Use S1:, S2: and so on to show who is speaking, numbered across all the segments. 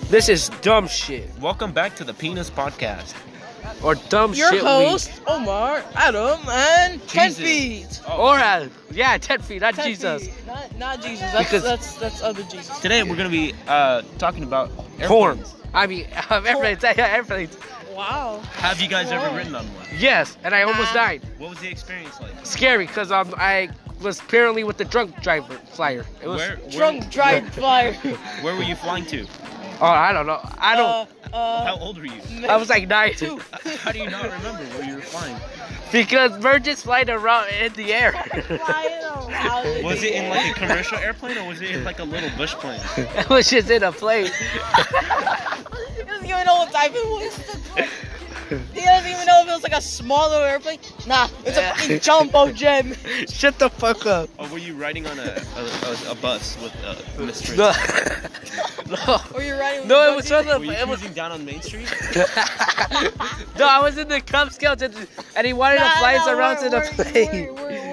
S1: This is dumb shit.
S2: Welcome back to the Penis Podcast.
S1: Or dumb
S3: Your
S1: shit.
S3: host, Omar, Adam, and 10
S2: Jesus.
S3: feet.
S1: Or 10 feet, not
S3: 10
S1: Jesus.
S3: feet. Not Jesus.
S1: Because-
S3: That's other Jesus.
S2: Today we're gonna be talking about
S1: Porn.
S2: airplanes.
S1: I mean, airplanes.
S3: Wow.
S2: Have you guys ever ridden on one?
S1: Yes, and I almost died.
S2: What was the experience like?
S1: Scary, because I was apparently with the drunk driver flyer. It was.
S3: Drunk drive flyer.
S2: Where were you flying to?
S1: Oh, I don't know. I don't.
S2: How old were you?
S1: I was like 9.
S2: How do you not remember where you were flying?
S1: Because we're just flying around in the air.
S2: Was it in like a commercial airplane or was it in like a little bush plane?
S1: It was just in a plane.
S3: He doesn't even know what type it was. He doesn't even know if it was like a smaller airplane. Nah, it's a fucking jumbo jet.
S1: Shut the fuck up.
S2: Or were you riding on a bus with Mr.
S1: No. No.
S3: Or you're riding.
S1: No, it was on the.
S2: Were you
S1: It was,
S2: cruising down on Main Street?
S1: no, I was in the Cub Scouts and he wanted to fly us around to the plane.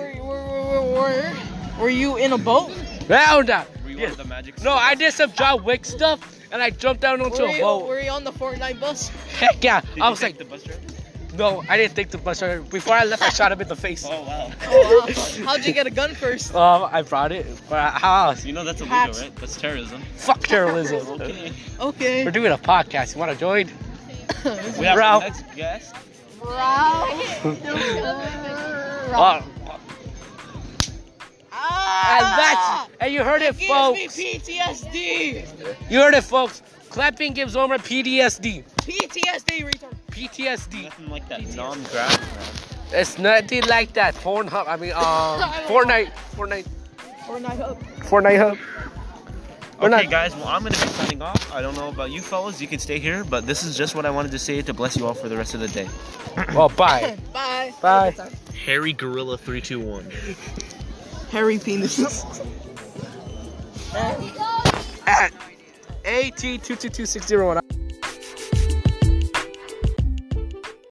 S3: Were you in a boat?
S1: No, no.
S2: Were you on the Magic?
S1: No, I did some John Wick stuff and I jumped down onto a boat.
S3: Were you on the Fortnite bus?
S1: Heck yeah.
S2: Did
S1: I
S2: you
S1: was
S2: take
S1: like,
S2: the bus driver?
S1: no, I didn't take the bus driver. Before I left, I shot him in the face.
S2: Oh wow.
S3: Oh, wow. How'd you get a gun first?
S1: I brought it. But how else?
S2: You know that's illegal,
S3: Hats.
S2: right? That's terrorism.
S1: Fuck terrorism.
S2: Okay.
S3: Okay.
S1: We're doing a podcast. You want to join?
S2: We have
S1: Bro.
S2: our next guest.
S1: And you heard it,
S3: Gives
S1: folks.
S3: me PTSD.
S1: You heard it, folks. Clapping gives Omar PTSD.
S3: PTSD, retard.
S1: PTSD.
S2: Nothing like that non-graphic, man.
S1: It's nothing like that. Pornhub. I mean, Fortnite. Fortnite Hub. We're
S2: Okay,
S1: not-
S2: guys, well, I'm going to be signing off. I don't know about you fellas. You can stay here, but this is just what I wanted to say to bless you all for the rest of the day.
S1: Well, bye.
S3: Bye.
S1: Bye.
S2: Harry Gorilla 321.
S3: Hairy penises.
S1: At AT222601.